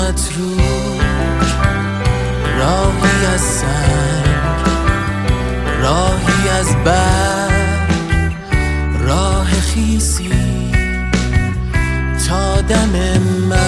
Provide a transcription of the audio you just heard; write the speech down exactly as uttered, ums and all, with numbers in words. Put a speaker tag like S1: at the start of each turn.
S1: متروک، راهی از سنگ، راهی از برگ، راه خیسی تا دم من.